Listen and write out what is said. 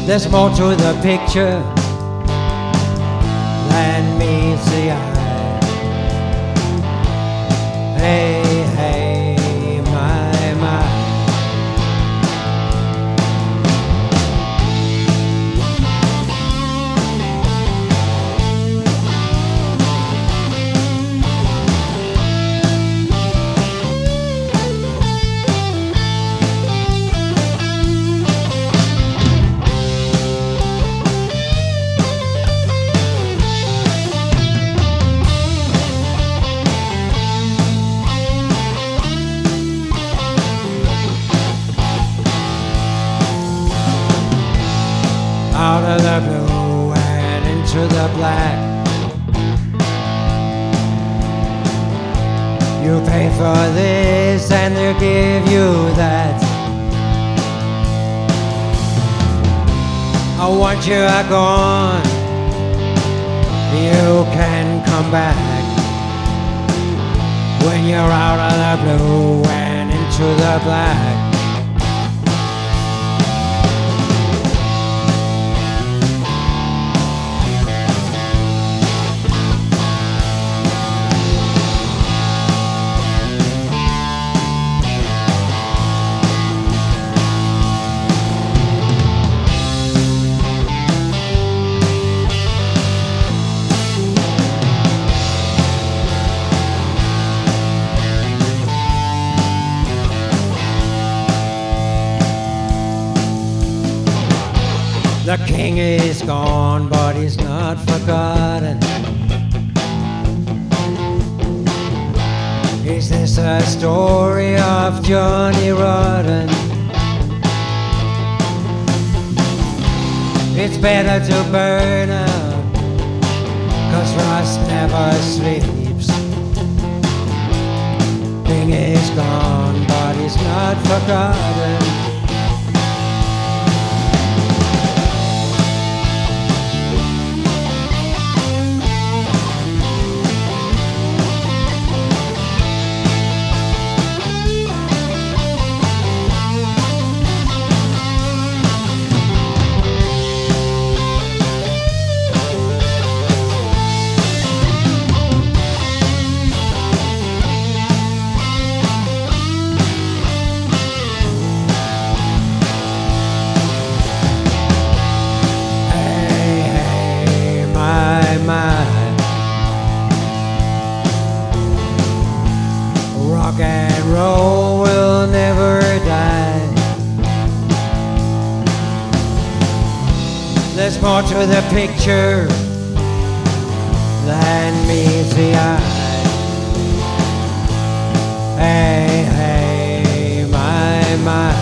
There's more to the picture than meets the eye. Hey, hey, my, my. Out of the blue and into the black. You pay for this and they'll give you that. Once you are gone, you can come back. When you're out of the blue and into the black. The king is gone, but he's not forgotten. Is this a story of Johnny Rotten? It's better to burn out, 'cause rust never sleeps. King is gone, but he's not forgotten. Rock and roll will never die. There's more to the picture than meets the eye. Hey, hey, my, my.